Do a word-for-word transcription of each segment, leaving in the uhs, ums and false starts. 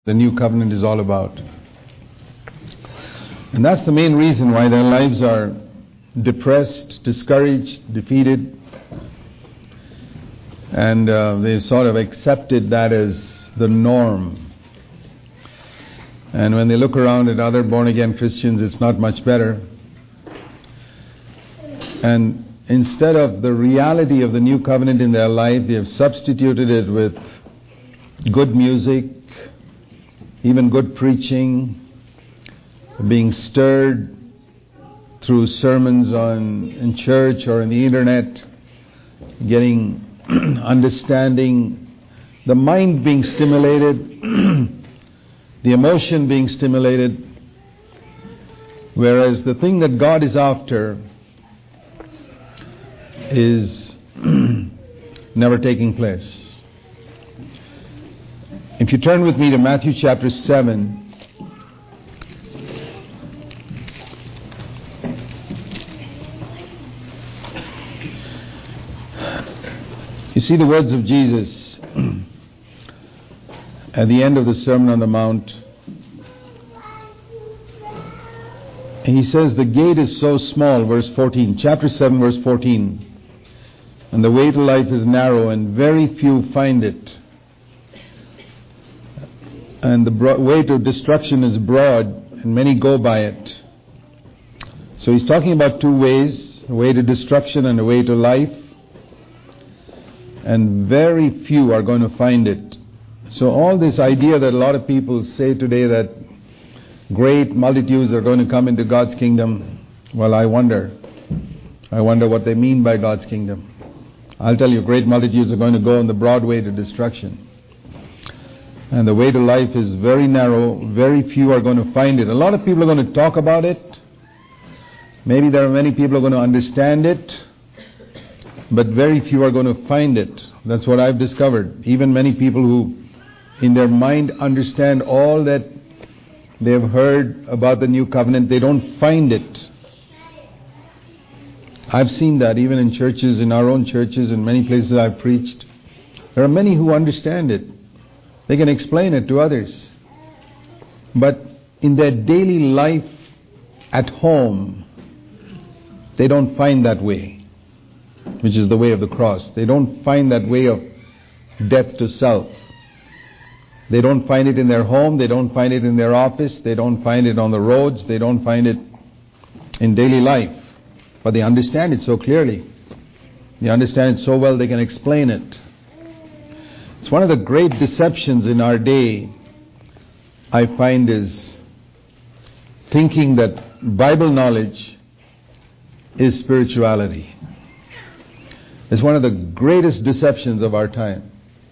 the new covenant is all about. And that's the main reason why their lives are depressed, discouraged, defeated. And uh, they've sort of accepted that as the norm. And when they look around at other born-again Christians, it's not much better. And instead of the reality of the new covenant in their life, they have substituted it with good music, even good preaching, being stirred through sermons on in church or in the internet, getting understanding, the mind being stimulated, the emotion being stimulated, whereas the thing that God is after is never taking place. If you turn with me to Matthew chapter seven, you see the words of Jesus at the end of the Sermon on the Mount. And he says, the gate is so small, verse fourteen, chapter seven, verse fourteen, and the way to life is narrow, and very few find it. And the bro- way to destruction is broad, and many go by it. So he's talking about two ways, a way to destruction and a way to life. And very few are going to find it. So all this idea that a lot of people say today that great multitudes are going to come into God's kingdom, well, I wonder. I wonder what they mean by God's kingdom. I'll tell you, great multitudes are going to go on the broad way to destruction. And the way to life is very narrow. Very few are going to find it. A lot of people are going to talk about it. Maybe there are many people who are going to understand it. But very few are going to find it. That's what I've discovered. Even many people who in their mind understand all that they have heard about the new covenant, they don't find it. I've seen that even in churches, in our own churches, in many places I've preached. There are many who understand it. They can explain it to others. But in their daily life at home, they don't find that way, which is the way of the cross. They don't find that way of death to self. They don't find it in their home. They don't find it in their office. They don't find it on the roads. They don't find it in daily life. But they understand it so clearly. They understand it so well they can explain it. It's one of the great deceptions in our day, I find, is thinking that Bible knowledge is spirituality. It's one of the greatest deceptions of our time.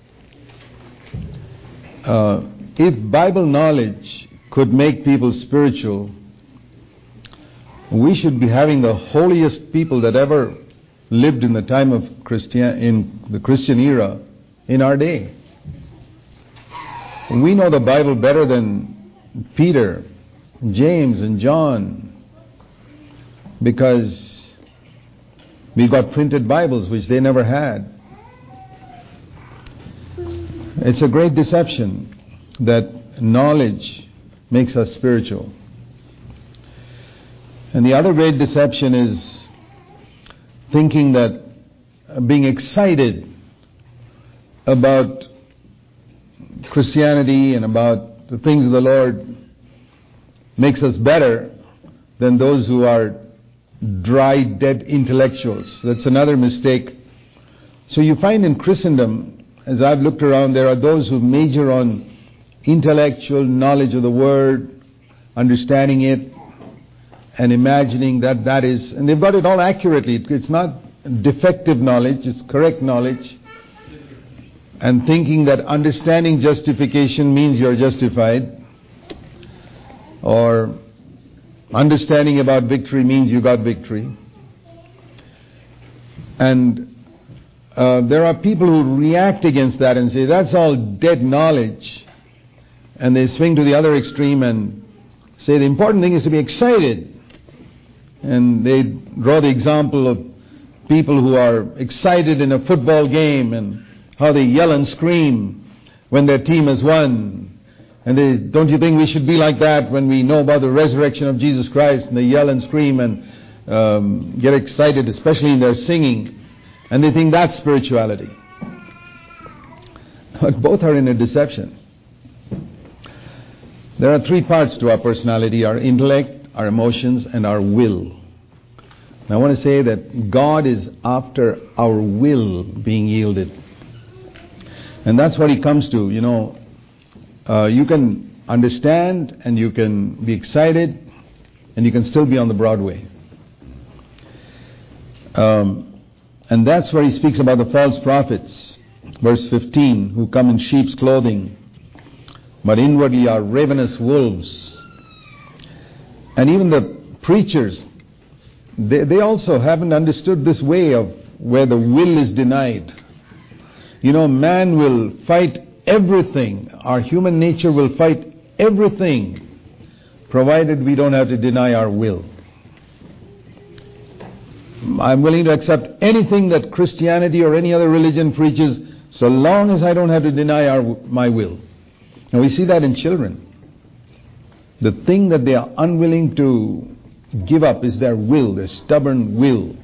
Uh, if Bible knowledge could make people spiritual, we should be having the holiest people that ever lived in the time of Christian, in the Christian era, in our day. We know the Bible better than Peter, James, and John, because we got printed Bibles, which they never had. It's a great deception that knowledge makes us spiritual. And the other great deception is thinking that being excited about Christianity and about the things of the Lord makes us better than those who are dry, dead intellectuals. That's another mistake. So you find in Christendom, as I've looked around, there are those who major on intellectual knowledge of the Word, understanding it, and imagining that that is, and they've got it all accurately. It's not defective knowledge, it's correct knowledge. And thinking that understanding justification means you're justified, or understanding about victory means you got victory. And uh, there are people who react against that and say that's all dead knowledge, and they swing to the other extreme and say the important thing is to be excited. And they draw the example of people who are excited in a football game and how they yell and scream when their team has won, And they, don't you think we should be like that when we know about the resurrection of Jesus Christ? And they yell and scream and um, get excited, especially in their singing. And they think that's spirituality. But both are in a deception. There are three parts to our personality: our intellect, our emotions, and our will. And I want to say that God is after our will being yielded. And that's what He comes to. You know, uh, you can understand and you can be excited and you can still be on the Broadway. Um, and that's where He speaks about the false prophets. Verse fifteen, who come in sheep's clothing, but inwardly are ravenous wolves. And even the preachers, they, they also haven't understood this way of where the will is denied. You know, man will fight everything. Our human nature will fight everything, provided we don't have to deny our will. I'm willing to accept anything that Christianity or any other religion preaches, so long as I don't have to deny our, my will. And we see that in children. The thing that they are unwilling to give up is their will, their stubborn will,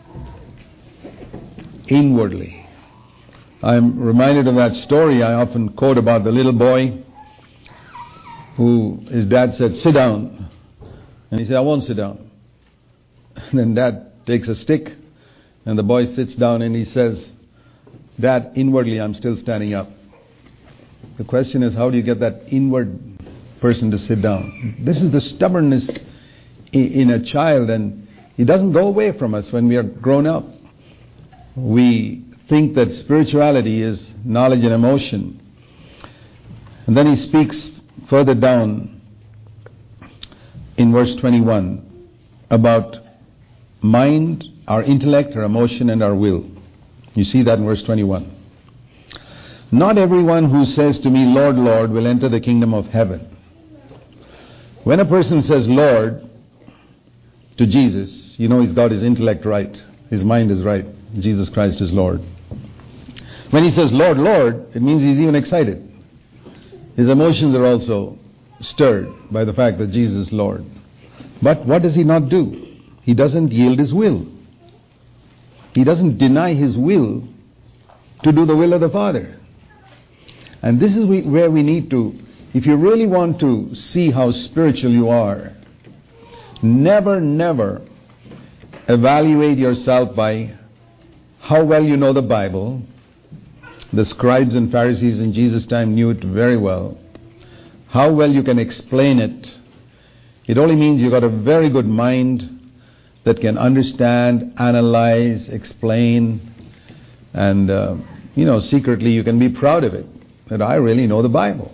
inwardly. I'm reminded of that story I often quote about the little boy who his dad said, "Sit down." And he said, "I won't sit down." And then dad takes a stick and the boy sits down and he says, "Dad, inwardly I'm still standing up." The question is, how do you get that inward person to sit down? This is the stubbornness in a child, and it doesn't go away from us when we are grown up. We think that spirituality is knowledge and emotion. And then he speaks further down in verse twenty-one about mind, our intellect, our emotion, and our will. You see that in verse twenty-one. Not everyone who says to me, "Lord, Lord," will enter the kingdom of heaven. When a person says Lord to Jesus, you know he's got his intellect right. His mind is right. Jesus Christ is Lord. When he says Lord, Lord, it means he's even excited. His emotions are also stirred by the fact that Jesus is Lord. But what does he not do? He doesn't yield his will. He doesn't deny his will to do the will of the Father. And this is we, where we need to, if you really want to see how spiritual you are, never, never evaluate yourself by how well you know the Bible. The scribes and Pharisees in Jesus' time knew it very well. How well you can explain it. It only means you've got a very good mind that can understand, analyze, explain, and, uh, you know, secretly you can be proud of it, that I really know the Bible.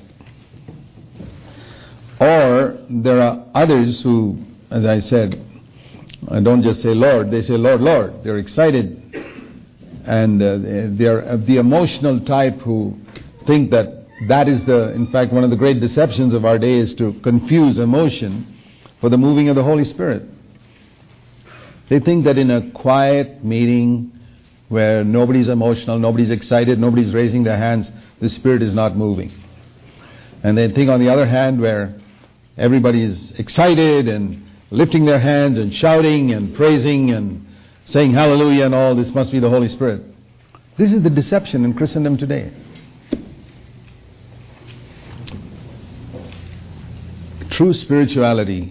Or there are others who, as I said, don't just say Lord, they say Lord, Lord. They're excited. And uh, they're of the emotional type who think that that is the, in fact, one of the great deceptions of our day is to confuse emotion for the moving of the Holy Spirit. They think that in a quiet meeting where nobody's emotional, nobody's excited, nobody's raising their hands, the Spirit is not moving. And they think on the other hand where everybody is excited and lifting their hands and shouting and praising and saying hallelujah and all, this must be the Holy Spirit. This is the deception in Christendom today. True spirituality,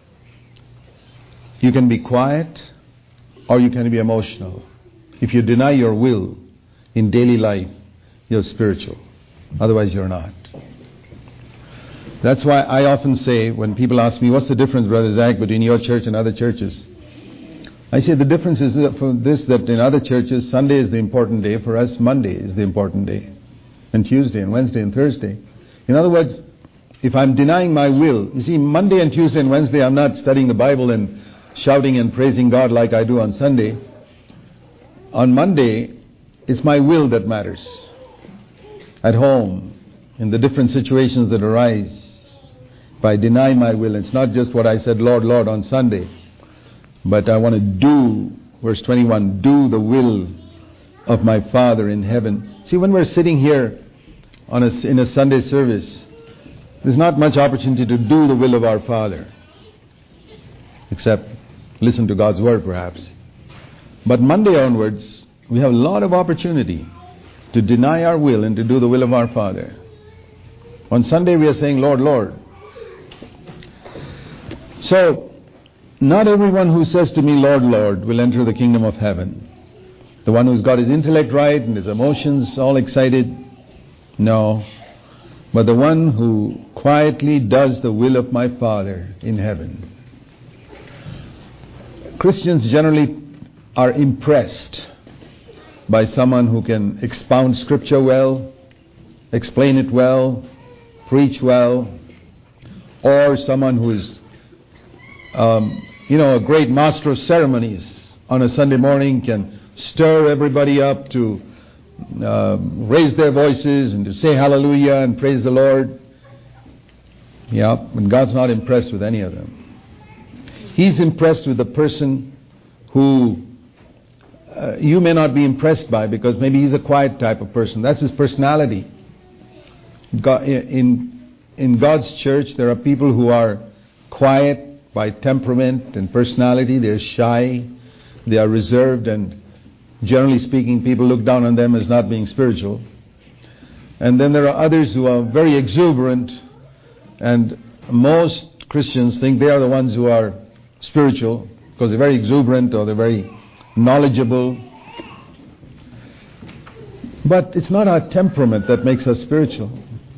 you can be quiet or you can be emotional. If you deny your will in daily life, you're spiritual. Otherwise you're not. That's why I often say, when people ask me, what's the difference, Brother Zach, between your church and other churches? I say the difference is that for this, that in other churches, Sunday is the important day. For us, Monday is the important day. And Tuesday and Wednesday and Thursday. In other words, if I'm denying my will, you see, Monday and Tuesday and Wednesday, I'm not studying the Bible and shouting and praising God like I do on Sunday. On Monday, it's my will that matters. At home, in the different situations that arise, if I deny my will, it's not just what I said, Lord, Lord, on Sunday. But I want to do, verse twenty-one, do the will of my Father in heaven. See, when we're sitting here on a, in a Sunday service, there's not much opportunity to do the will of our Father, except listen to God's Word perhaps. But Monday onwards, we have a lot of opportunity to deny our will and to do the will of our Father. On Sunday we are saying, Lord, Lord. So, not everyone who says to me, Lord, Lord, will enter the kingdom of heaven. The one who's got his intellect right and his emotions all excited, no. But the one who quietly does the will of my Father in heaven. Christians generally are impressed by someone who can expound Scripture well, explain it well, preach well, or someone who is, um, you know, a great master of ceremonies on a Sunday morning, can stir everybody up to uh, raise their voices and to say hallelujah and praise the Lord. Yeah, and God's not impressed with any of them. He's impressed with the person who uh, you may not be impressed by, because maybe he's a quiet type of person. That's his personality. God, in, in God's church, there are people who are quiet by temperament and personality. They're shy, they are reserved, and generally speaking, people look down on them as not being spiritual. And then there are others who are very exuberant, and most Christians think they are the ones who are spiritual because they're very exuberant or they're very knowledgeable. But it's not our temperament that makes us spiritual.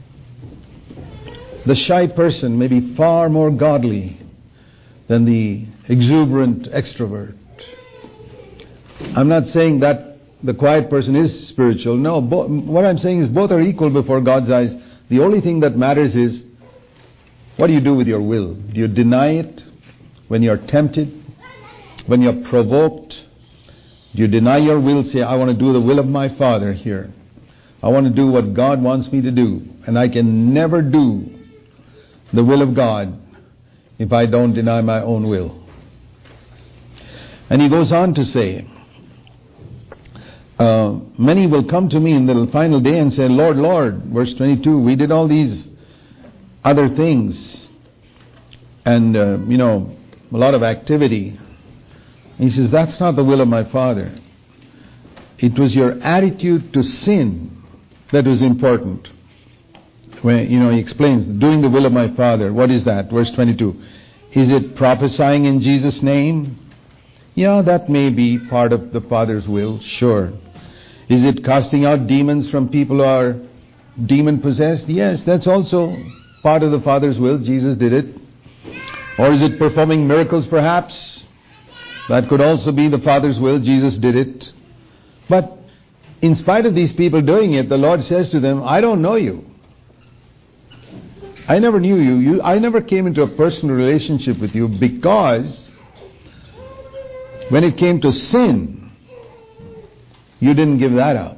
The shy person may be far more godly than the exuberant extrovert. I'm not saying that the quiet person is spiritual. No, bo- what I'm saying is both are equal before God's eyes. The only thing that matters is, what do you do with your will? Do you deny it when you're tempted? When you're provoked? Do you deny your will? Say, I want to do the will of my Father here. I want to do what God wants me to do. And I can never do the will of God if I don't deny my own will. And he goes on to say, uh, many will come to me in the final day and say, Lord, Lord, verse twenty-two, we did all these other things and, uh, you know, a lot of activity. He says, that's not the will of my Father. It was your attitude to sin that was important. When, you know, he explains, doing the will of my Father. What is that? Verse twenty-two. Is it prophesying in Jesus' name? Yeah, that may be part of the Father's will, sure. Is it casting out demons from people who are demon-possessed? Yes, that's also part of the Father's will. Jesus did it. Or is it performing miracles perhaps? That could also be the Father's will. Jesus did it. But in spite of these people doing it, the Lord says to them, I don't know you. I never knew you. you. I never came into a personal relationship with you, because when it came to sin, you didn't give that up.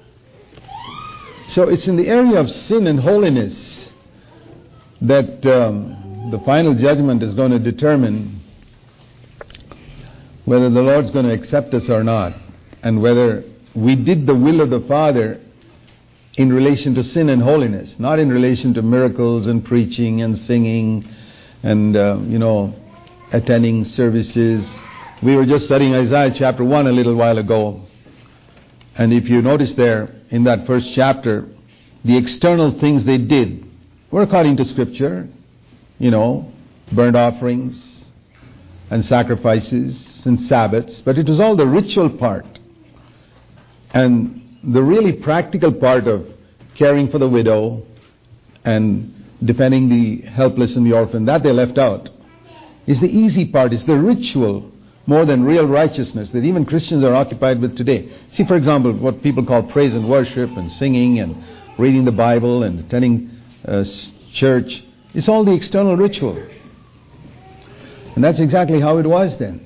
So it's in the area of sin and holiness that um, the final judgment is going to determine whether the Lord's going to accept us or not, and whether we did the will of the Father in relation to sin and holiness, not in relation to miracles and preaching and singing and, uh, you know, attending services. We were just studying Isaiah chapter one a little while ago. And if you notice there in that first chapter, the external things they did were according to Scripture, you know, burnt offerings and sacrifices and Sabbaths, but it was all the ritual part. And the really practical part of caring for the widow and defending the helpless and the orphan, that they left out. Is the easy part, is the ritual more than real righteousness that even Christians are occupied with today. See, for example, what people call praise and worship and singing and reading the Bible and attending uh, church. It's all the external ritual. And that's exactly how it was then.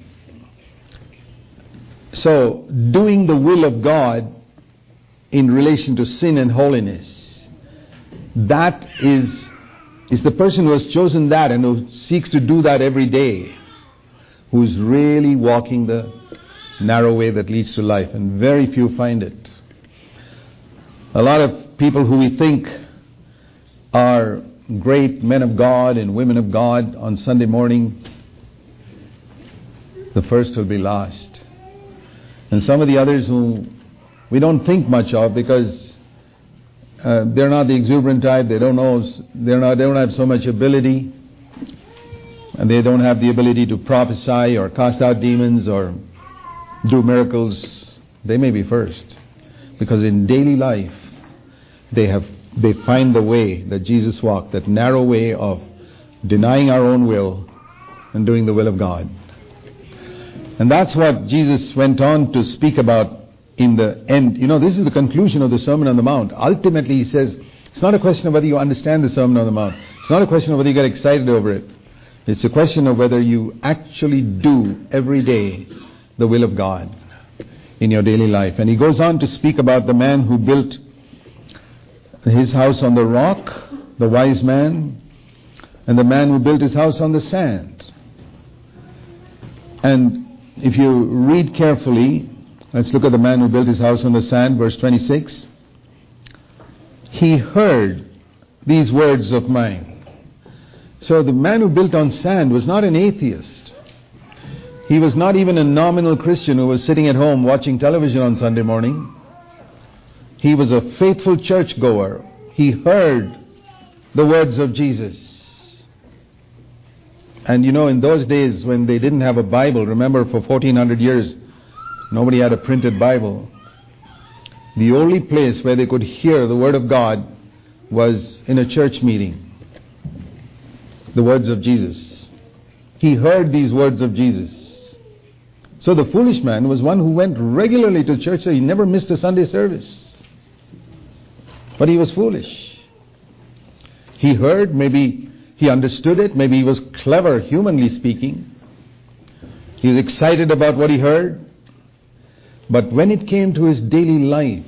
So, doing the will of God in relation to sin and holiness, that is, is the person who has chosen that and who seeks to do that every day, who is really walking the narrow way that leads to life, and very few find it. A lot of people who we think are great men of God and women of God on Sunday morning, the first will be last. And some of the others who we don't think much of because uh, they're not the exuberant type, they don't know, they're not, they don't have so much ability, and they don't have the ability to prophesy or cast out demons or do miracles. They may be first, because in daily life they have they find the way that Jesus walked, that narrow way of denying our own will and doing the will of God. And that's what Jesus went on to speak about in the end. You know, this is the conclusion of the Sermon on the Mount. Ultimately, he says, it's not a question of whether you understand the Sermon on the Mount. It's not a question of whether you get excited over it. It's a question of whether you actually do every day the will of God in your daily life. And he goes on to speak about the man who built his house on the rock, the wise man, and the man who built his house on the sand. And if you read carefully, let's look at the man who built his house on the sand, verse twenty-six. He heard these words of mine. So the man who built on sand was not an atheist. He was not even a nominal Christian who was sitting at home watching television on Sunday morning. He was a faithful churchgoer. He heard the words of Jesus. And you know, in those days when they didn't have a Bible, remember for fourteen hundred years, nobody had a printed Bible. The only place where they could hear the Word of God was in a church meeting. The words of Jesus. He heard these words of Jesus. So the foolish man was one who went regularly to church, so he never missed a Sunday service. But he was foolish. He heard, maybe he understood it, maybe he was clever, humanly speaking. He was excited about what he heard. But when it came to his daily life,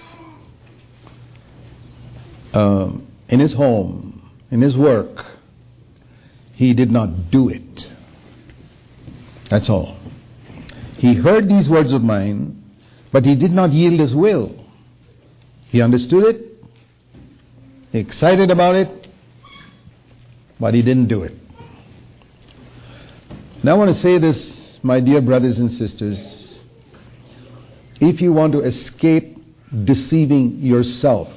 uh, in his home, in his work, he did not do it. That's all. He heard these words of mine, but he did not yield his will. He understood it, excited about it, but he didn't do it. Now I want to say this, my dear brothers and sisters. If you want to escape deceiving yourself,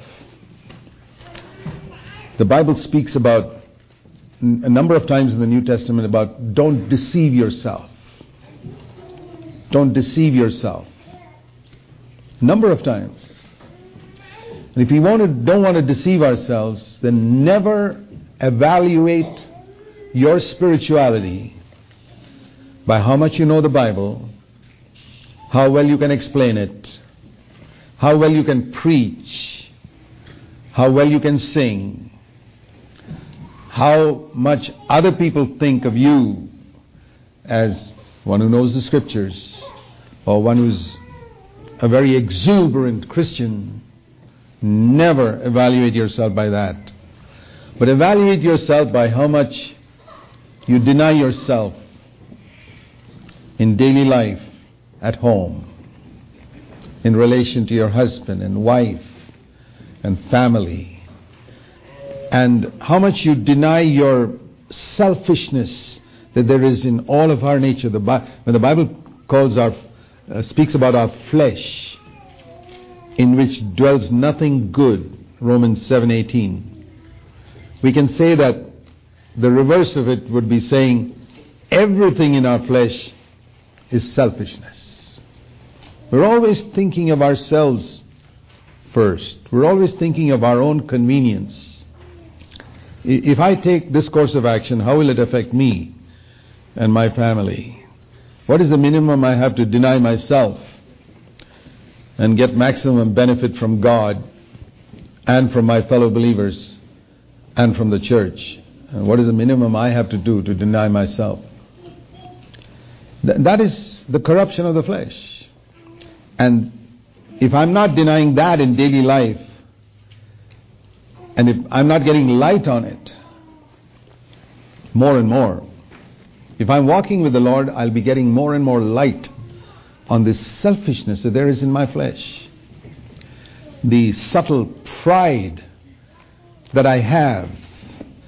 the Bible speaks about a number of times in the New Testament about don't deceive yourself. Don't deceive yourself. A number of times. And if we want to, don't want to deceive ourselves, then never evaluate your spirituality by how much you know the Bible, how well you can explain it, how well you can preach, how well you can sing, how much other people think of you as one who knows the Scriptures, or one who's a very exuberant Christian. Never evaluate yourself by that. But evaluate yourself by how much you deny yourself in daily life, at home, in relation to your husband and wife and family, and how much you deny your selfishness that there is in all of our nature. The Bi- when the Bible calls our, uh, speaks about our flesh, in which dwells nothing good, Romans seven eighteen, we can say that the reverse of it would be saying everything in our flesh is selfishness. We're always thinking of ourselves first. We're always thinking of our own convenience. If I take this course of action, how will it affect me and my family? What is the minimum I have to deny myself and get maximum benefit from God and from my fellow believers and from the church? And what is the minimum I have to do to deny myself? Th- that is the corruption of the flesh. And if I'm not denying that in daily life, and if I'm not getting light on it more and more, if I'm walking with the Lord, I'll be getting more and more light on this selfishness that there is in my flesh. The subtle pride that I have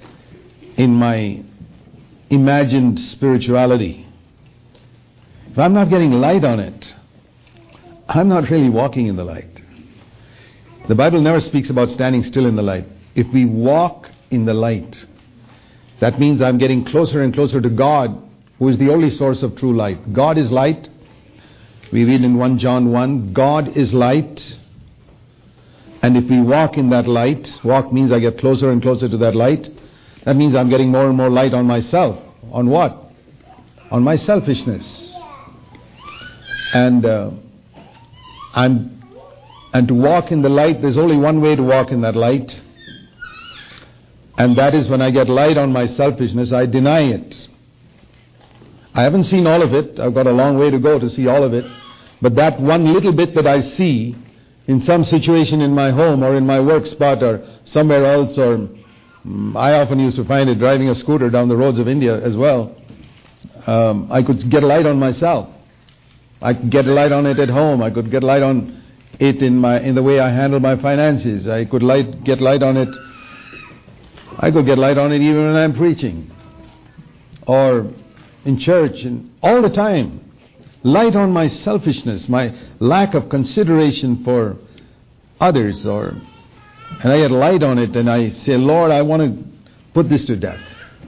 in my imagined spirituality, if I'm not getting light on it, I'm not really walking in the light. The Bible never speaks about standing still in the light. If we walk in the light, that means I'm getting closer and closer to God, who is the only source of true light. God is light. We read in First John one, God is light. And if we walk in that light, walk means I get closer and closer to that light. That means I'm getting more and more light on myself. On what? On my selfishness. And uh, I'm and to walk in the light, there's only one way to walk in that light. And that is when I get light on my selfishness, I deny it. I haven't seen all of it. I've got a long way to go to see all of it. But that one little bit that I see in some situation in my home or in my work spot or somewhere else, or um, I often used to find it driving a scooter down the roads of India as well. Um, I could get light on myself. I could get light on it at home. I could get light on it in my in the way I handle my finances. I could light get light on it. I could get light on it even when I'm preaching or in church, and all the time. Light on my selfishness, my lack of consideration for others, or and I get light on it and I say, Lord, I want to put this to death.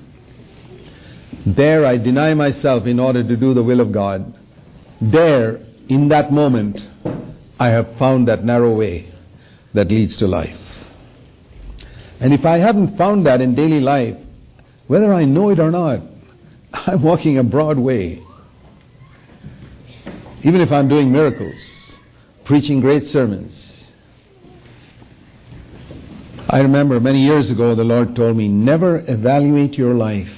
There I deny myself in order to do the will of God. There, in that moment, I have found that narrow way that leads to life. And if I haven't found that in daily life, whether I know it or not, I'm walking a broad way. Even if I'm doing miracles, preaching great sermons. I remember many years ago the Lord told me, never evaluate your life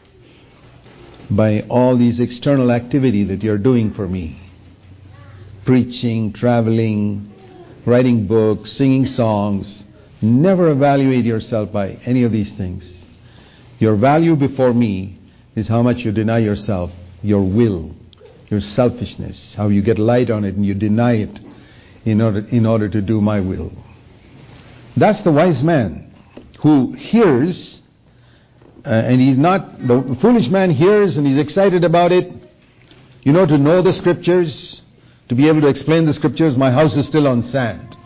by all these external activity that you're doing for me. Preaching, traveling, writing books, singing songs. Never evaluate yourself by any of these things. Your value before me is how much you deny yourself, your will, your selfishness, how you get light on it and you deny it in order in order to do my will. That's the wise man who hears, uh, and he's not, the foolish man hears and he's excited about it. You know, to know the scriptures, to be able to explain the scriptures, my house is still on sand.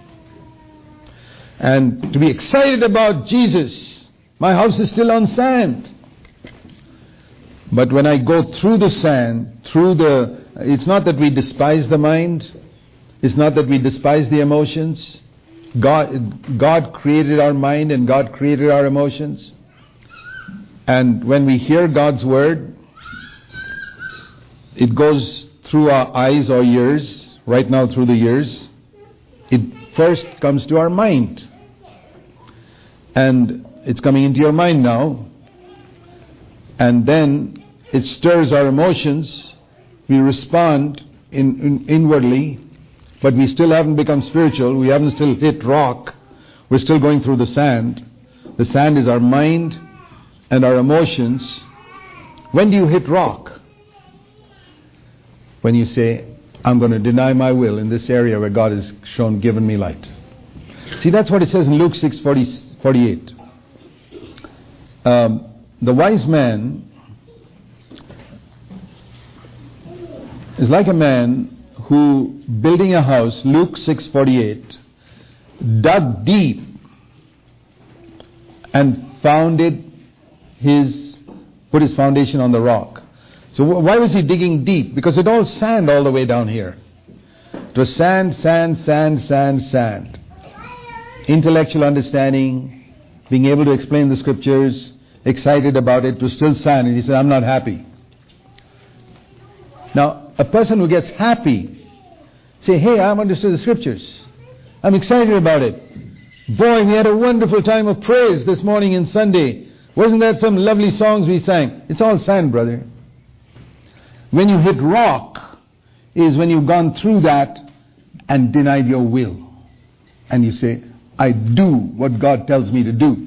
And to be excited about Jesus, my house is still on sand. But when I go through the sand, through the, it's not that we despise the mind. It's not that we despise the emotions. God, God created our mind and God created our emotions. And when we hear God's word, it goes through our eyes or ears, right now through the ears. It first comes to our mind. And it's coming into your mind now. And then it stirs our emotions. We respond in, in, inwardly, but we still haven't become spiritual. We haven't still hit rock. We're still going through the sand. The sand is our mind and our emotions. When do you hit rock? When you say, I'm going to deny my will in this area where God has shown, given me light. See, that's what it says in Luke six forty-eight. Um, the wise man is like a man who, building a house, Luke six forty-eight, dug deep and founded his, put his foundation on the rock. So why was he digging deep? Because it all sand all the way down here. It was sand, sand, sand, sand, sand. Intellectual understanding, being able to explain the scriptures, excited about it, was still sand. And he said, I'm not happy. Now, a person who gets happy, say, hey, I've understood the scriptures. I'm excited about it. Boy, we had a wonderful time of praise this morning in Sunday. Wasn't that some lovely songs we sang? It's all sand, brother. When you hit rock is when you've gone through that and denied your will. And you say, I do what God tells me to do.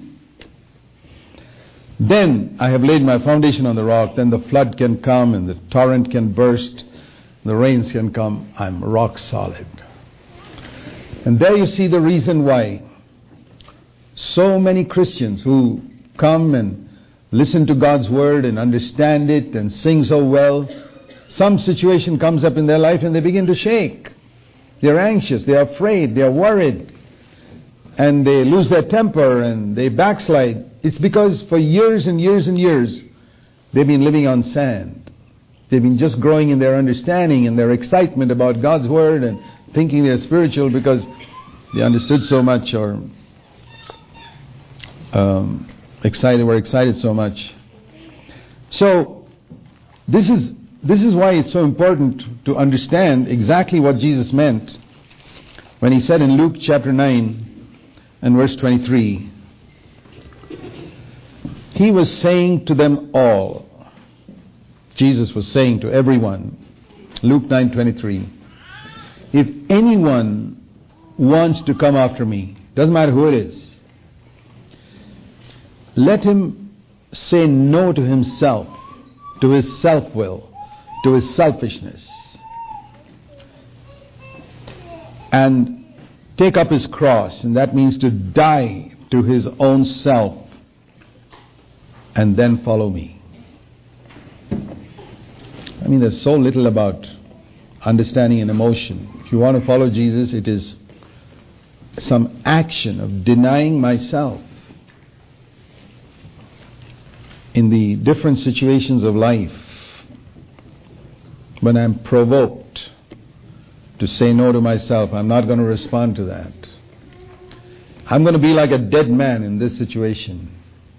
Then I have laid my foundation on the rock. Then the flood can come and the torrent can burst. The rains can come. I'm rock solid. And there you see the reason why so many Christians who come and listen to God's word and understand it and sing so well, some situation comes up in their life and they begin to shake. They're anxious, they're afraid, they're worried, and they lose their temper and they backslide. It's because for years and years and years they've been living on sand. They've been just growing in their understanding and their excitement about God's word and thinking they're spiritual because they understood so much or um, excited, were excited so much. So this is this is why it's so important to understand exactly what Jesus meant when he said in Luke chapter nine and verse twenty-three, he was saying to them all, Jesus was saying to everyone, Luke nine twenty-three, if anyone wants to come after me, doesn't matter who it is, let him say no to himself, to his self-will, to his selfishness, and take up his cross, and that means to die to his own self, and then follow me. I mean, there's so little about understanding and emotion. If you want to follow Jesus, it is some action of denying myself in the different situations of life. When I'm provoked to say no to myself, I'm not going to respond to that. I'm going to be like a dead man in this situation.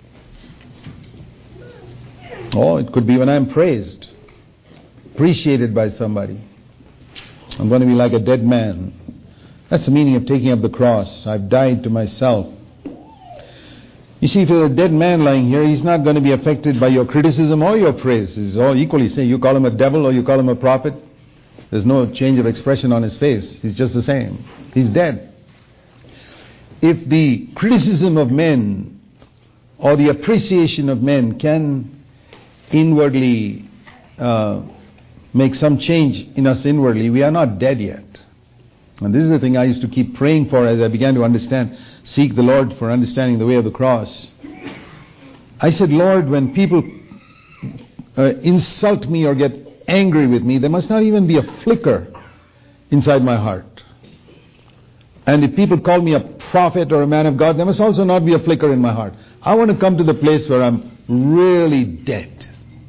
Oh, it could be when I'm praised, appreciated by somebody. I'm going to be like a dead man. That's the meaning of taking up the cross. I've died to myself. You see, if there's a dead man lying here, he's not going to be affected by your criticism or your praise. He's all equally same. You call him a devil or you call him a prophet, there's no change of expression on his face. He's just the same. He's dead. If the criticism of men or the appreciation of men can inwardly uh, make some change in us inwardly, we are not dead yet. And this is the thing I used to keep praying for as I began to understand, seek the Lord for understanding the way of the cross. I said, Lord, when people uh, insult me or get angry with me, there must not even be a flicker inside my heart. And if people call me a prophet or a man of God, there must also not be a flicker in my heart. I want to come to the place where I'm really dead.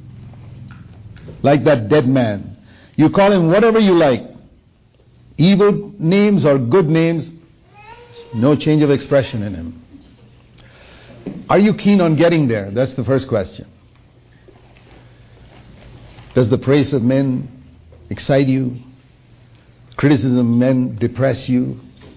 Like that dead man. You call him whatever you like. Evil names or good names, no change of expression in him. Are you keen on getting there? That's the first question. Does the praise of men excite you? Criticism of men depress you?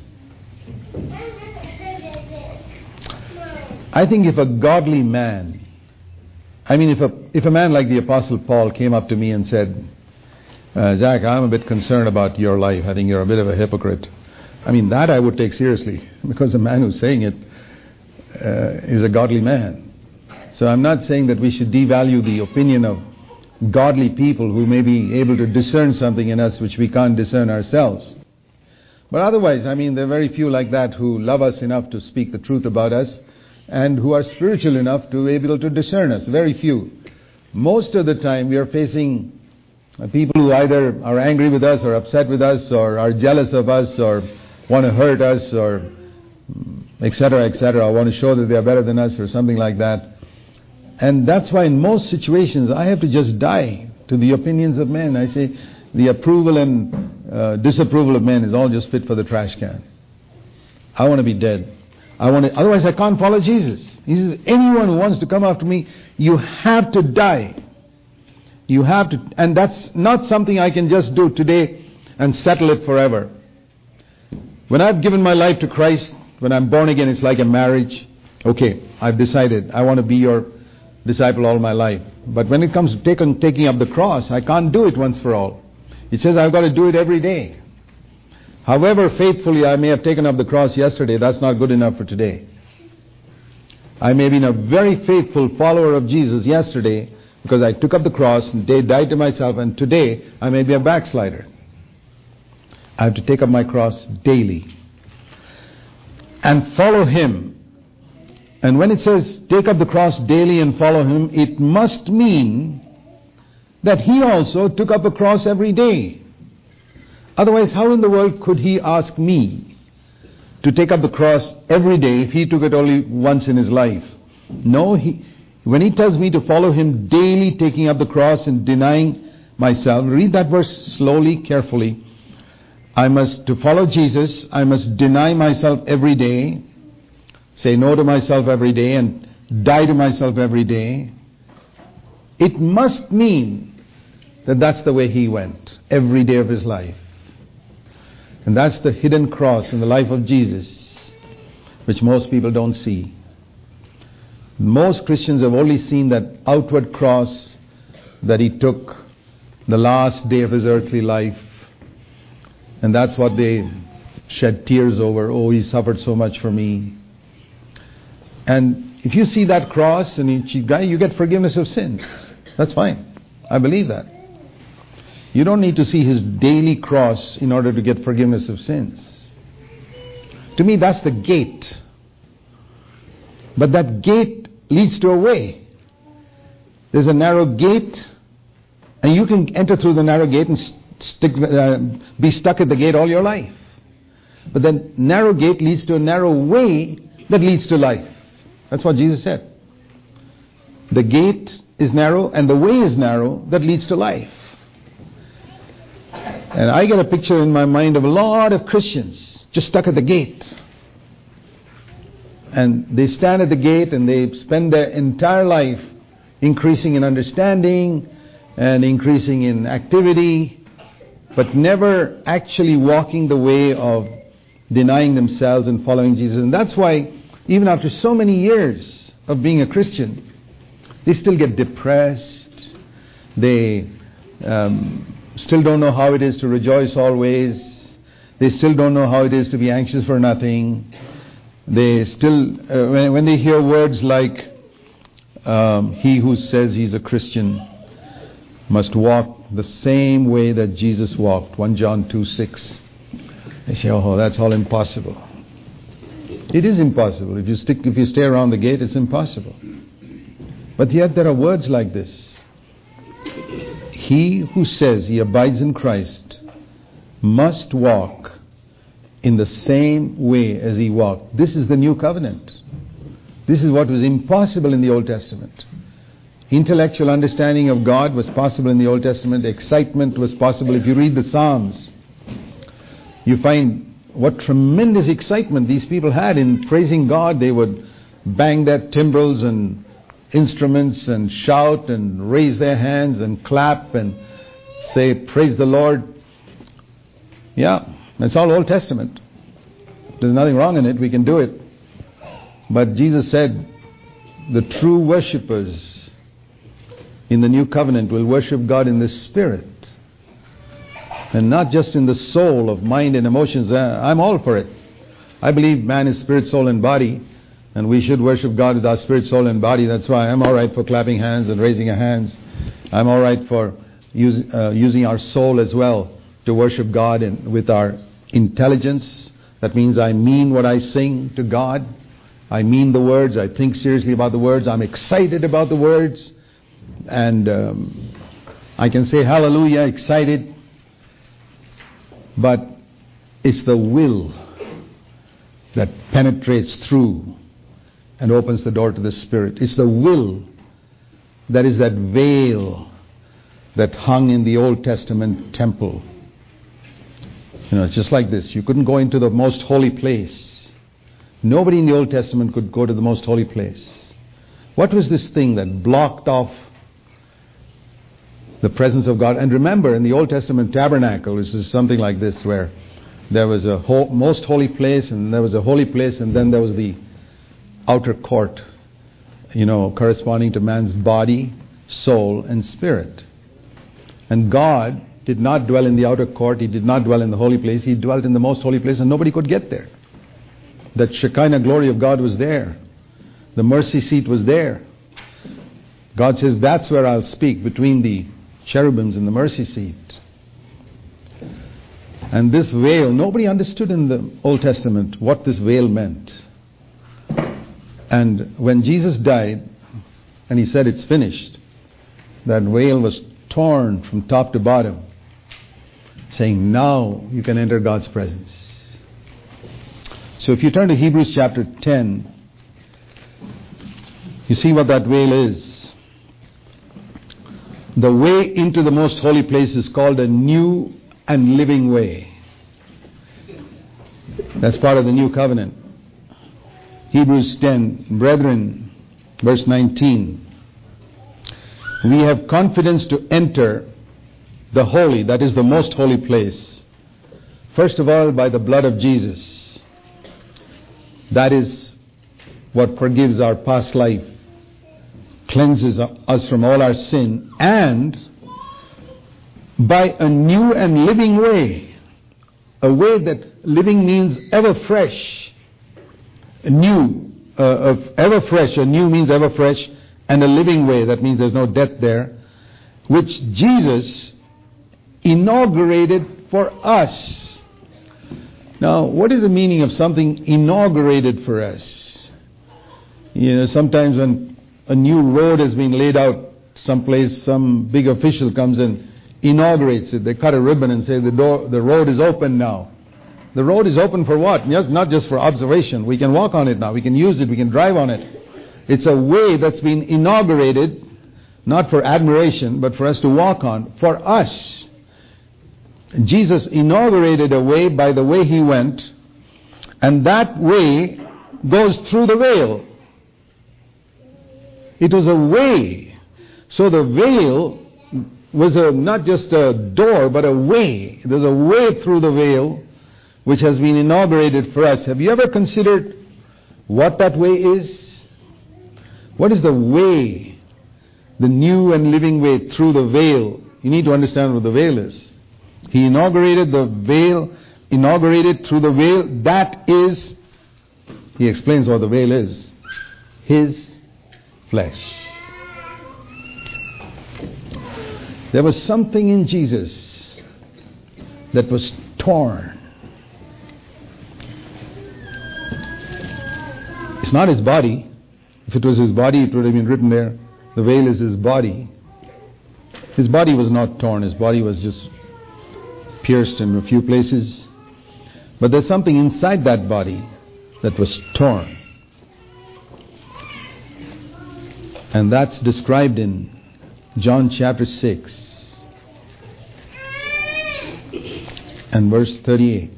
I think if a godly man, I mean if a if a man like the Apostle Paul came up to me and said, Uh, Jack, I'm a bit concerned about your life. I think you're a bit of a hypocrite. I mean, that I would take seriously, because the man who's saying it uh, is a godly man. So I'm not saying that we should devalue the opinion of godly people who may be able to discern something in us which we can't discern ourselves. But otherwise, I mean, there are very few like that who love us enough to speak the truth about us and who are spiritual enough to be able to discern us. Very few. Most of the time we are facing people who either are angry with us or upset with us or are jealous of us or want to hurt us or et cetera, et cetera, or want to show that they are better than us or something like that. And that's why in most situations I have to just die to the opinions of men. I say the approval and uh, disapproval of men is all just fit for the trash can. I want to be dead. I want to, otherwise I can't follow Jesus. He says, anyone who wants to come after me, you have to die. You have to, and that's not something I can just do today and settle it forever. When I've given my life to Christ, when I'm born again, it's like a marriage. Okay, I've decided I want to be your disciple all my life. But when it comes to taking, taking up the cross, I can't do it once for all. It says I've got to do it every day. However faithfully I may have taken up the cross yesterday, that's not good enough for today. I may have been a very faithful follower of Jesus yesterday, because I took up the cross and died to myself, and today I may be a backslider. I have to take up my cross daily and follow Him And when it says, take up the cross daily and follow him, it must mean that he also took up a cross every day. Otherwise, how in the world could he ask me to take up the cross every day if he took it only once in his life? No, he, when he tells me to follow him daily, taking up the cross and denying myself, read that verse slowly, carefully. I must, to follow Jesus, I must deny myself every day, say no to myself every day, and die to myself every day. It must mean that that's the way he went every day of his life. And that's the hidden cross in the life of Jesus, which most people don't see. Most Christians have only seen that outward cross that he took the last day of his earthly life. And that's what they shed tears over. Oh, he suffered so much for me. And if you see that cross and you, you get forgiveness of sins, that's fine. I believe that. You don't need to see his daily cross in order to get forgiveness of sins. To me, that's the gate. But that gate leads to a way. There's a narrow gate, and you can enter through the narrow gate and stick, uh, be stuck at the gate all your life. But the narrow gate leads to a narrow way that leads to life. That's what Jesus said. The gate is narrow and the way is narrow that leads to life. And I get a picture in my mind of a lot of Christians just stuck at the gate. And they stand at the gate and they spend their entire life increasing in understanding and increasing in activity, but never actually walking the way of denying themselves and following Jesus. And that's why even after so many years of being a Christian, they still get depressed. They um, still don't know how it is to rejoice always. They still don't know how it is to be anxious for nothing. They still, uh, when, when they hear words like, um, he who says he's a Christian must walk the same way that Jesus walked, First John two six. They say, oh, that's all impossible. It is impossible. If you stick, if you stay around the gate, it's impossible. But yet there are words like this. He who says he abides in Christ must walk in the same way as he walked. This is the new covenant. This is what was impossible in the Old Testament. Intellectual understanding of God was possible in the Old Testament. Excitement was possible. If you read the Psalms, you find what tremendous excitement these people had in praising God. They would bang their timbrels and instruments and shout and raise their hands and clap and say, praise the Lord. Yeah, it's all Old Testament. There's nothing wrong in it. We can do it. But Jesus said, the true worshippers in the new covenant will worship God in the spirit and not just in the soul of mind and emotions. Uh, I'm all for it. I believe man is spirit, soul and body, and we should worship God with our spirit, soul and body. That's why I'm all right for clapping hands and raising our hands. I'm all right for use, uh, using our soul as well to worship God and with our intelligence. That means I mean what I sing to God. I mean the words. I think seriously about the words. I'm excited about the words. And um, I can say hallelujah, excited. But it's the will that penetrates through and opens the door to the Spirit. It's the will that is that veil that hung in the Old Testament temple. You know, it's just like this. You couldn't go into the most holy place. Nobody in the Old Testament could go to the most holy place. What was this thing that blocked off the presence of God? And remember, in the Old Testament tabernacle, this is something like this, where there was a ho- most holy place, and there was a holy place, and then there was the outer court, you know, corresponding to man's body, soul, and spirit. And God did not dwell in the outer court. He did not dwell in the holy place. He dwelt in the most holy place, and nobody could get there. That Shekinah glory of God was there. The mercy seat was there. God says, that's where I'll speak, between the cherubims and the mercy seat. And this veil, nobody understood in the Old Testament what this veil meant. And when Jesus died, and he said, "It's finished," that veil was torn from top to bottom, saying, "Now you can enter God's presence." So if you turn to Hebrews chapter ten, you see what that veil is. The way into the most holy place is called a new and living way. That's part of the new covenant. Hebrews ten, brethren, verse nineteen. We have confidence to enter the holy, that is the most holy place. First of all, by the blood of Jesus. That is what forgives our past life, cleanses us from all our sin, and by a new and living way. A way that living means ever fresh. A new, uh, of ever fresh. A new means ever fresh. And a living way, that means there's no death there, which Jesus inaugurated for us. Now, what is the meaning of something inaugurated for us? You know, sometimes when a new road has been laid out someplace, some big official comes and inaugurates it. They cut a ribbon and say the door, the road is open now. The road is open for what? Just, not just for observation. We can walk on it now. We can use it. We can drive on it. It's a way that's been inaugurated, not for admiration, but for us to walk on, for us. Jesus inaugurated a way by the way he went, and that way goes through the veil. It was a way. So the veil was a, not just a door, but a way. There's a way through the veil which has been inaugurated for us. Have you ever considered what that way is? What is the way, the new and living way through the veil? You need to understand what the veil is. He inaugurated the veil, inaugurated through the veil. That is, he explains what the veil is. His flesh. There was something in Jesus that was torn. It's not his body. If it was his body, it would have been written there, the veil is his body. His body was not torn. His body was just pierced in a few places. But there's something inside that body that was torn. And that's described in John chapter six and verse thirty-eight.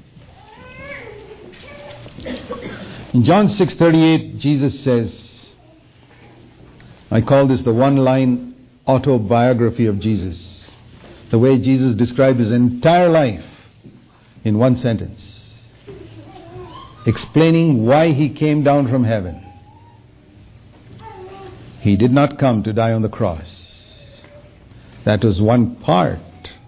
In John six thirty-eight, Jesus says, I call this the one-line autobiography of Jesus. The way Jesus described his entire life in one sentence, explaining why he came down from heaven. He did not come to die on the cross. That was one part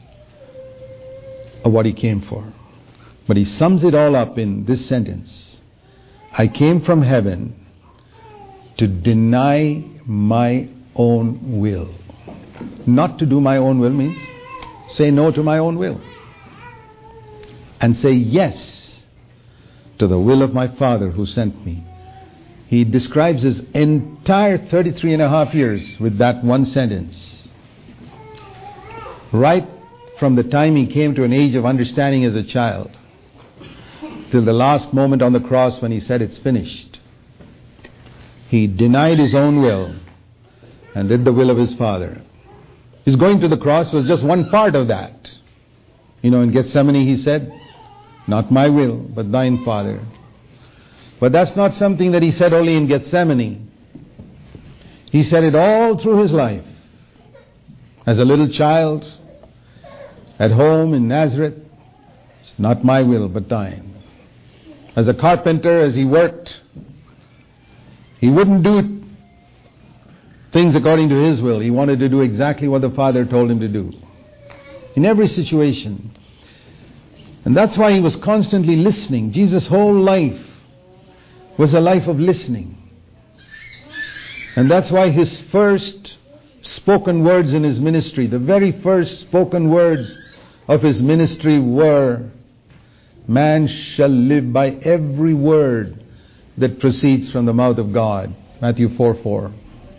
of what he came for. But he sums it all up in this sentence. I came from heaven to deny my own will. Not to do my own will means say no to my own will. And say yes to the will of my Father who sent me. He describes his entire thirty-three and a half years with that one sentence. Right from the time he came to an age of understanding as a child, till the last moment on the cross when he said it's finished. He denied his own will and did the will of his Father. His going to the cross was just one part of that. You know, in Gethsemane he said, not my will, but thine, Father. But that's not something that he said only in Gethsemane. He said it all through his life. As a little child, at home in Nazareth, it's not my will, but thine. As a carpenter, as he worked, he wouldn't do things according to his will. He wanted to do exactly what the Father told him to do. In every situation. And that's why he was constantly listening. Jesus' whole life was a life of listening. And that's why his first spoken words in his ministry, the very first spoken words of his ministry were, man shall live by every word that proceeds from the mouth of God. Matthew four four.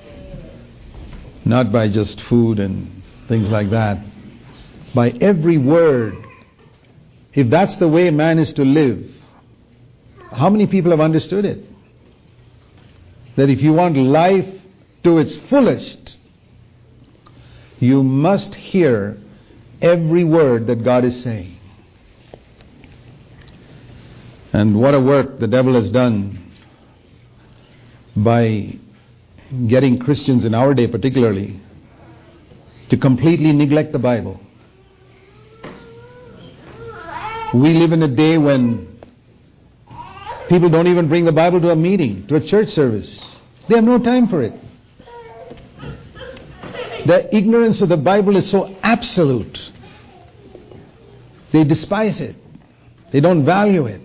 Not by just food and things like that. By every word. If that's the way man is to live, how many people have understood it? That if you want life to its fullest, you must hear every word that God is saying. And what a work the devil has done by getting Christians in our day particularly to completely neglect the Bible. We live in a day when people don't even bring the Bible to a meeting, to a church service. They have no time for it. Their ignorance of the Bible is so absolute. They despise it. They don't value it.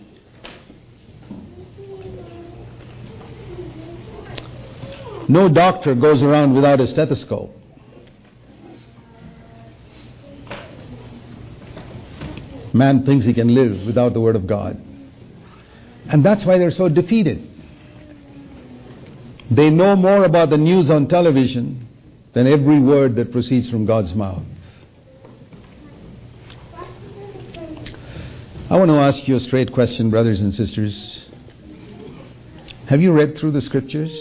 No doctor goes around without a stethoscope. Man thinks he can live without the Word of God. And that's why they're so defeated. They know more about the news on television than every word that proceeds from God's mouth. I want to ask you a straight question, brothers and sisters. Have you read through the Scriptures?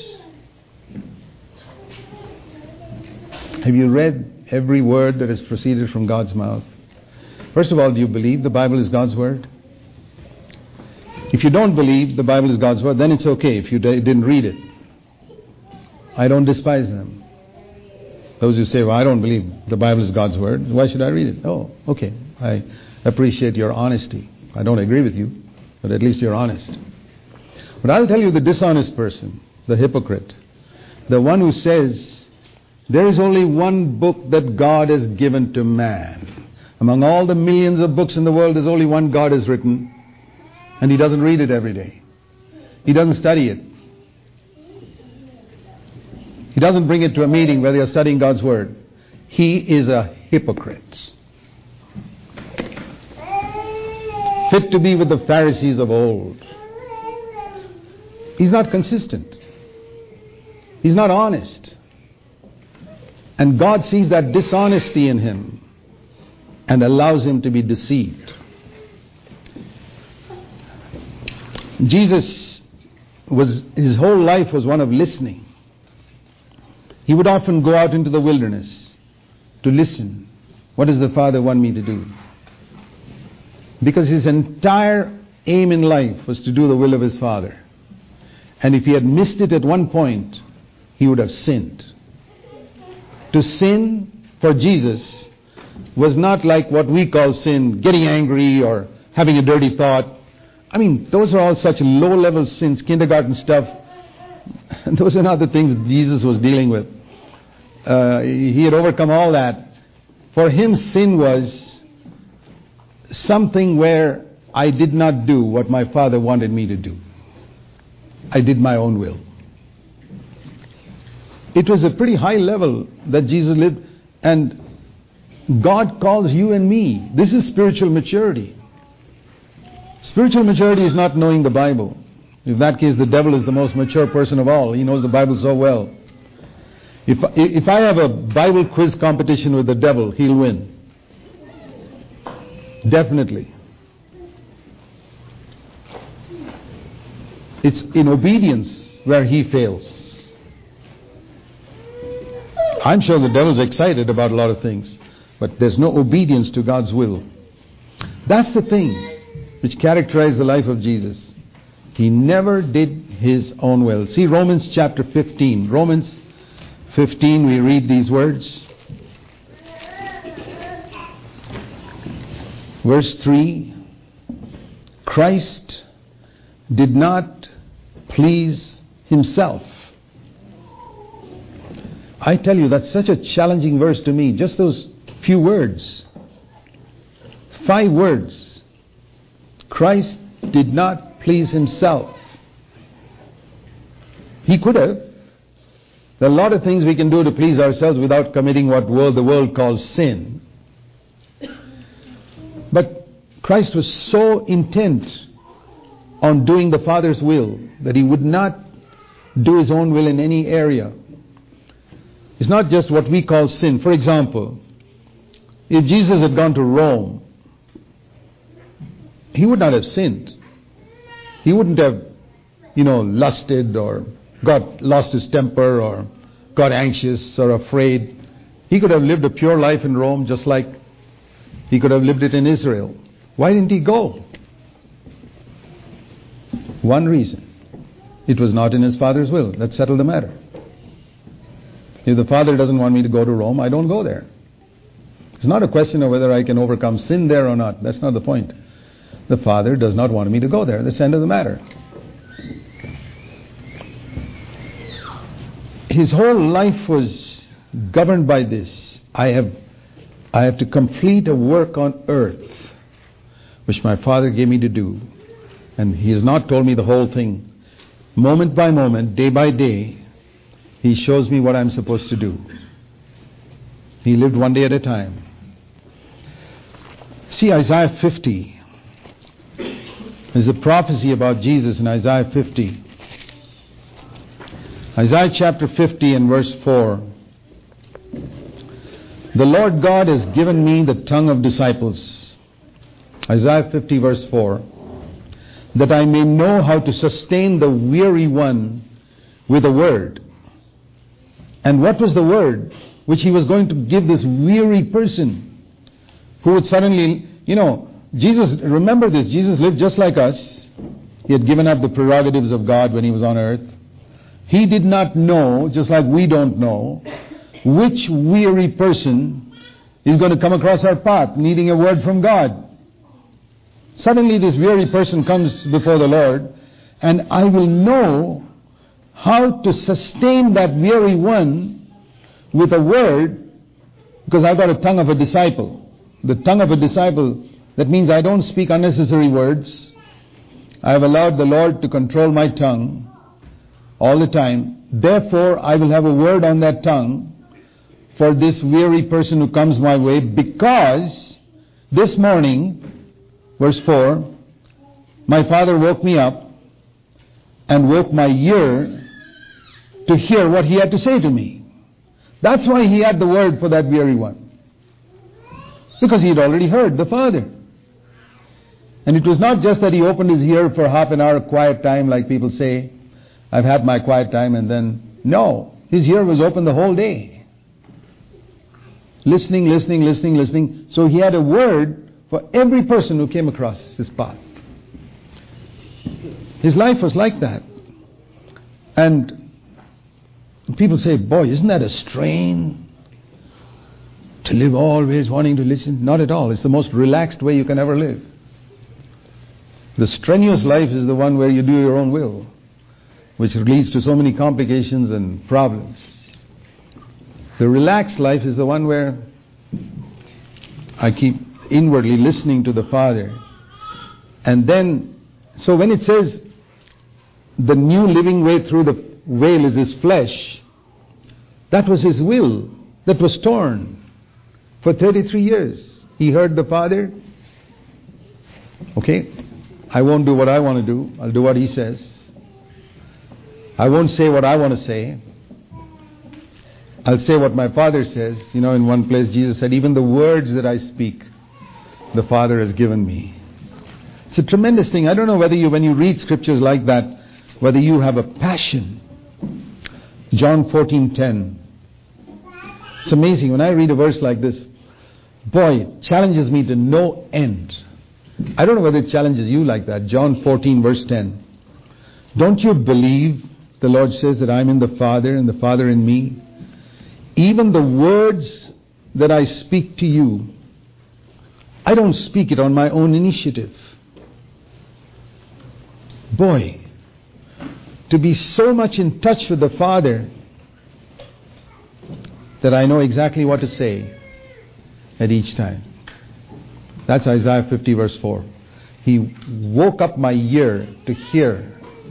Have you read every word that has proceeded from God's mouth? First of all, do you believe the Bible is God's Word? If you don't believe the Bible is God's Word, then it's okay if you didn't read it. I don't despise them. Those who say, well, I don't believe the Bible is God's Word, why should I read it? Oh, okay. I appreciate your honesty. I don't agree with you, but at least you're honest. But I'll tell you, the dishonest person, the hypocrite, the one who says, there is only one book that God has given to man. Among all the millions of books in the world, there's only one God has written, and he doesn't read it every day. He doesn't study it. He doesn't bring it to a meeting where they are studying God's Word. He is a hypocrite. Fit to be with the Pharisees of old. He's not consistent. He's not honest. And God sees that dishonesty in him and allows him to be deceived. Jesus was, his whole life was one of listening. He would often go out into the wilderness to listen. What does the Father want me to do? Because his entire aim in life was to do the will of his Father. And if he had missed it at one point, he would have sinned. To sin for Jesus was not like what we call sin, getting angry or having a dirty thought. I mean, those are all such low-level sins, kindergarten stuff. Those are not the things Jesus was dealing with. Uh, he had overcome all that. For him, sin was something where I did not do what my Father wanted me to do. I did my own will. It was a pretty high level that Jesus lived, and God calls you and me. This is spiritual maturity. Spiritual maturity is not knowing the Bible. In that case, the devil is the most mature person of all. He knows the Bible so well. If, if I have a Bible quiz competition with the devil, he'll win. Definitely. It's in obedience where he fails. I'm sure the devil's excited about a lot of things, but there's no obedience to God's will. That's the thing which characterized the life of Jesus. He never did his own will. See Romans chapter fifteen. Romans fifteen, we read these words. Verse three. Christ did not please himself. I tell you, that's such a challenging verse to me. Just those few words. Five words. Christ did not please himself. He could have. There are a lot of things we can do to please ourselves without committing what world, the world calls sin. But Christ was so intent on doing the Father's will, that He would not do His own will in any area. It's not just what we call sin. For example, if Jesus had gone to Rome, He would not have sinned. He wouldn't have, you know, lusted or got lost his temper or got anxious or afraid. He could have lived a pure life in Rome just like He could have lived it in Israel. Why didn't He go? One reason. It was not in His Father's will. Let's settle the matter. If the Father doesn't want me to go to Rome, I don't go there. It's not a question of whether I can overcome sin there or not. That's not the point. The Father does not want me to go there. That's the end of the matter. His whole life was governed by this. I have, I have to complete a work on earth, which my Father gave me to do. And He has not told me the whole thing. Moment by moment, day by day, He shows me what I'm supposed to do. He lived one day at a time. See, Isaiah fifty. There's a prophecy about Jesus in Isaiah fifty. Isaiah chapter fifty and verse four. The Lord God has given me the tongue of disciples. Isaiah fifty verse four. That I may know how to sustain the weary one with a word. And what was the word which He was going to give this weary person who would suddenly, you know, Jesus, remember this, Jesus lived just like us. He had given up the prerogatives of God when He was on earth. He did not know, just like we don't know, which weary person is going to come across our path needing a word from God. Suddenly this weary person comes before the Lord, and I will know how to sustain that weary one with a word, because I've got a tongue of a disciple. The tongue of a disciple, that means I don't speak unnecessary words. I have allowed the Lord to control my tongue all the time. Therefore, I will have a word on that tongue for this weary person who comes my way, because this morning, verse four, my Father woke me up and woke my ear to hear what He had to say to me. That's why He had the word for that weary one. Because He had already heard the Father. And it was not just that He opened His ear for half an hour quiet time, like people say, I've had my quiet time, and then, no. His ear was open the whole day. Listening, listening, listening, listening. So He had a word for every person who came across His path. His life was like that. And people say, boy, isn't that a strain? To live always wanting to listen? Not at all. It's the most relaxed way you can ever live. The strenuous life is the one where you do your own will, which leads to so many complications and problems. The relaxed life is the one where I keep inwardly listening to the Father. And then, so when it says the new living way through the veil is His flesh, that was His will that was torn for thirty-three years. He heard the Father. Okay, I won't do what I want to do. I'll do what He says. I won't say what I want to say. I'll say what my Father says. You know, in one place Jesus said, even the words that I speak, the Father has given me. It's a tremendous thing. I don't know whether you, when you read scriptures like that, whether you have a passion. John fourteen ten. It's amazing. When I read a verse like this, boy, it challenges me to no end. I don't know whether it challenges you like that. John fourteen verse ten. Don't you believe, the Lord says, that I'm in the Father and the Father in me? Even the words that I speak to you, I don't speak it on my own initiative. Boy, to be so much in touch with the Father that I know exactly what to say at each time. That's Isaiah fifty verse four. He woke up my ear to hear.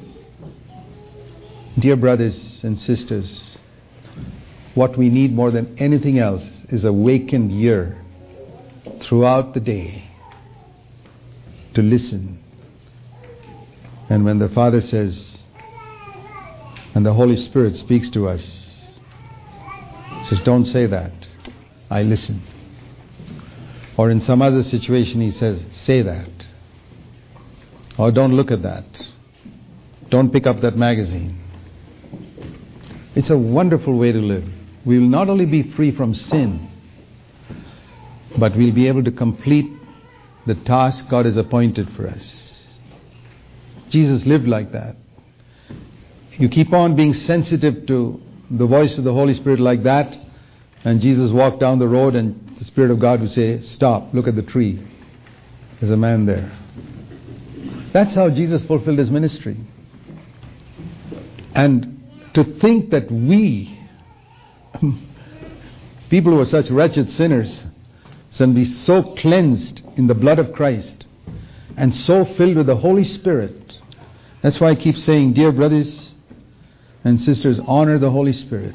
Dear brothers and sisters, what we need more than anything else is a wakened ear throughout the day to listen And when the Father says, and the Holy Spirit speaks to us, says, don't say that, I listen. Or in some other situation he says, say that. Or don't look at that. Don't pick up that magazine. It's a wonderful way to live. We will not only be free from sin, but we'll be able to complete the task God has appointed for us. Jesus lived like that. You keep on being sensitive to the voice of the Holy Spirit like that, and Jesus walked down the road and the Spirit of God would say, stop, look at the tree. There's a man there. That's how Jesus fulfilled his ministry. And to think that we, people who are such wretched sinners, can be so cleansed in the blood of Christ and so filled with the Holy Spirit. That's why I keep saying, dear brothers and sisters, honor the Holy Spirit.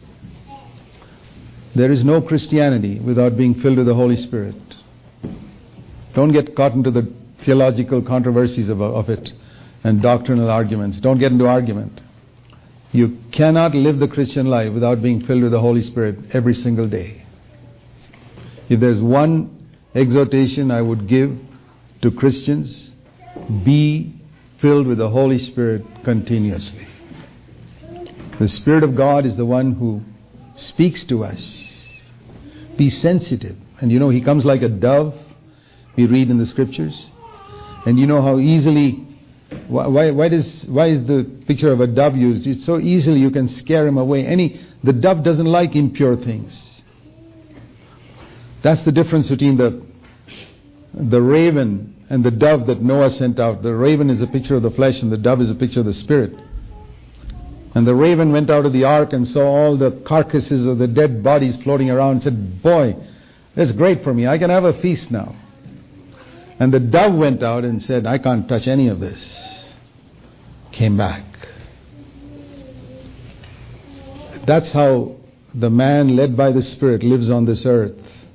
There is no Christianity without being filled with the Holy Spirit. Don't get caught into the theological controversies of, of it and doctrinal arguments. Don't get into argument. You cannot live the Christian life without being filled with the Holy Spirit every single day. If there's one exhortation I would give to Christians, be filled with the Holy Spirit continuously. The Spirit of God is the one who speaks to us. Be sensitive. And you know, He comes like a dove, we read in the Scriptures. And you know how easily, why, why, does, why is the picture of a dove used? It's so easily you can scare him away. Any, the dove doesn't like impure things. That's the difference between the the raven and the dove that Noah sent out. The raven is a picture of the flesh and the dove is a picture of the spirit. And the raven went out of the ark and saw all the carcasses of the dead bodies floating around and said, boy, that's great for me. I can have a feast now. And the dove went out and said, I can't touch any of this. Came back. That's how the man led by the Spirit lives on this earth.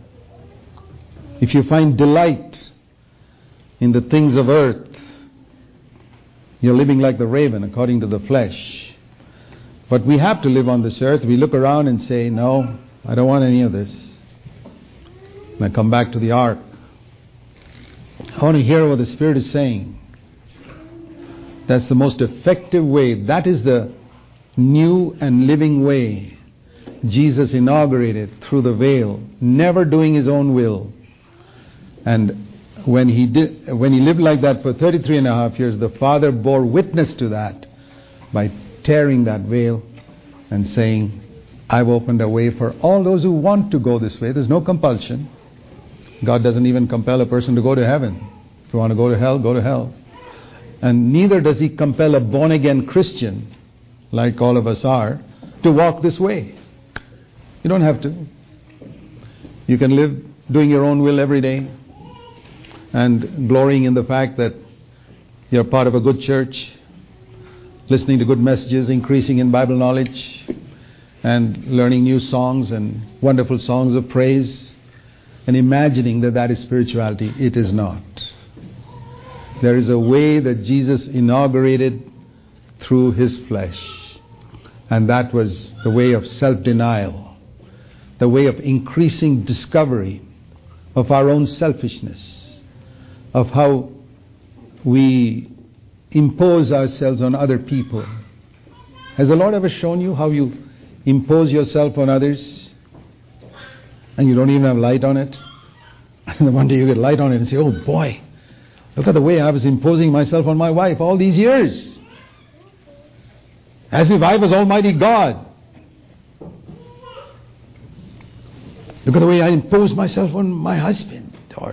If you find delight in the things of earth, you're living like the raven according to the flesh. But we have to live on this earth. We look around and say, no, I don't want any of this. And I come back to the ark. I want to hear what the Spirit is saying. That's the most effective way. That is the new and living way Jesus inaugurated through the veil, never doing His own will. And when he did, when he lived like that for thirty-three and a half years, the Father bore witness to that by tearing that veil and saying, I've opened a way for all those who want to go this way. There's no compulsion. God doesn't even compel a person to go to heaven. If you want to go to hell, go to hell. And neither does He compel a born-again Christian, like all of us are, to walk this way. You don't have to. You can live doing your own will every day and glorying in the fact that you're part of a good church, listening to good messages, increasing in Bible knowledge, and learning new songs and wonderful songs of praise, and imagining that that is spirituality. It is not. There is a way that Jesus inaugurated through His flesh, and that was the way of self-denial, the way of increasing discovery of our own selfishness, of how we impose ourselves on other people. Has the Lord ever shown you how you impose yourself on others and you don't even have light on it? And then one day you get light on it and say, oh boy, look at the way I was imposing myself on my wife all these years. As if I was Almighty God. Look at the way I imposed myself on my husband. Or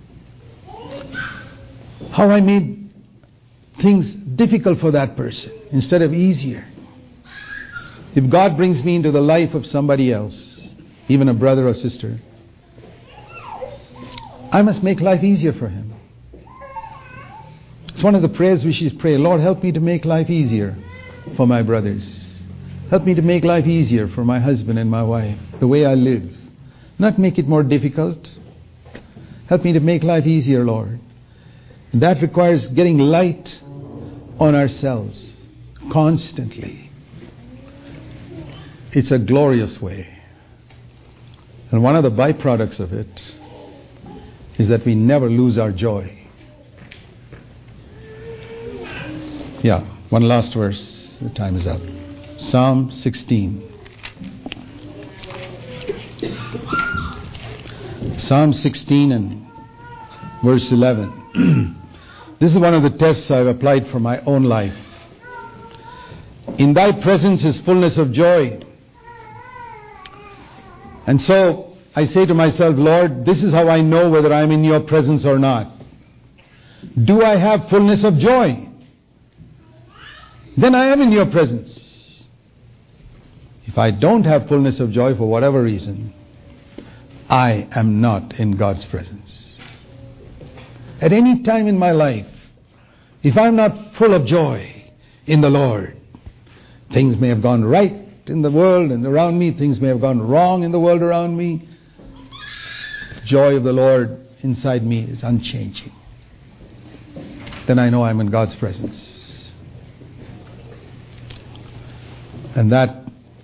how I made things difficult for that person instead of easier. If God brings me into the life of somebody else, even a brother or sister, I must make life easier for him. It's one of the prayers we should pray. Lord, help me to make life easier for my brothers. Help me to make life easier for my husband and my wife, the way I live. Not make it more difficult. Help me to make life easier, Lord. And that requires getting light on ourselves constantly. It's a glorious way. And one of the byproducts of it is that we never lose our joy. Yeah, one last verse. The time is up. Psalm sixteen. Psalm sixteen and verse eleven. This is one of the tests I've applied for my own life. In thy presence is fullness of joy. And so I say to myself, Lord, this is how I know whether I'm in your presence or not. Do I have fullness of joy? Then I am in your presence. If I don't have fullness of joy for whatever reason, I am not in God's presence. At any time in my life, if I'm not full of joy in the Lord, things may have gone right in the world and around me, things may have gone wrong in the world around me. The joy of the Lord inside me is unchanging. Then I know I'm in God's presence. And that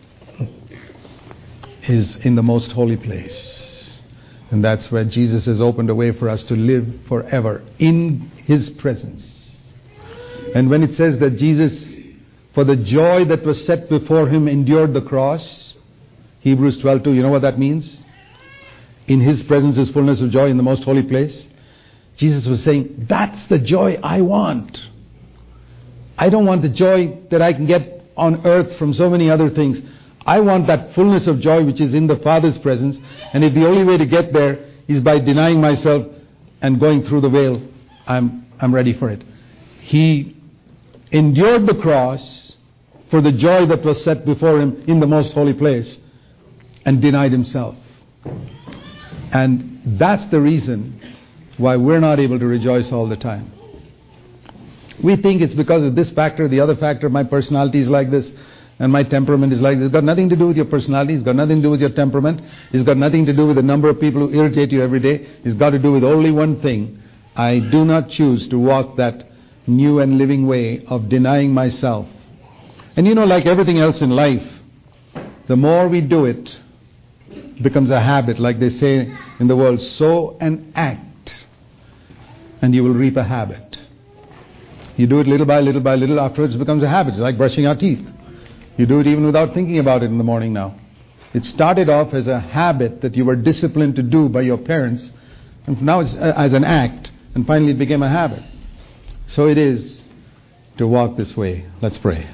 is in the most holy place. And that's where Jesus has opened a way for us to live forever in His presence. And when it says that Jesus, for the joy that was set before Him, endured the cross, Hebrews twelve two, you know what that means? In His presence is fullness of joy in the most holy place. Jesus was saying, that's the joy I want. I don't want the joy that I can get on earth from so many other things. I want that fullness of joy which is in the Father's presence. And if the only way to get there is by denying myself and going through the veil, I'm I'm ready for it. He endured the cross for the joy that was set before Him in the most holy place and denied Himself. And that's the reason why we're not able to rejoice all the time. We think it's because of this factor, the other factor, my personality is like this, and my temperament is like this. It's got nothing to do with your personality. It's got nothing to do with your temperament. It's got nothing to do with the number of people who irritate you every day. It's got to do with only one thing. I do not choose to walk that new and living way of denying myself. And you know, like everything else in life, the more we do it, it becomes a habit. Like they say in the world, sow an act, and you will reap a habit. You do it little by little by little, afterwards it becomes a habit. It's like brushing our teeth. You do it even without thinking about it in the morning now. It started off as a habit that you were disciplined to do by your parents, and now it's as an act, and finally it became a habit. So it is to walk this way. Let's pray.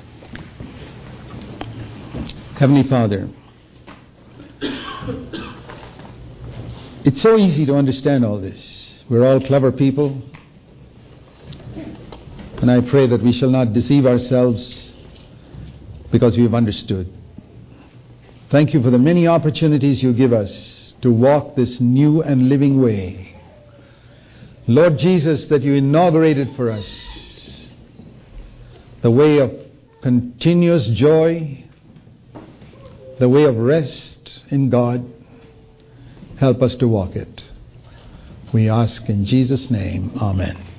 Heavenly Father, it's so easy to understand all this. We're all clever people. And I pray that we shall not deceive ourselves because we have understood. Thank you for the many opportunities you give us to walk this new and living way. Lord Jesus, that you inaugurated for us the way of continuous joy, the way of rest in God. Help us to walk it. We ask in Jesus' name, Amen.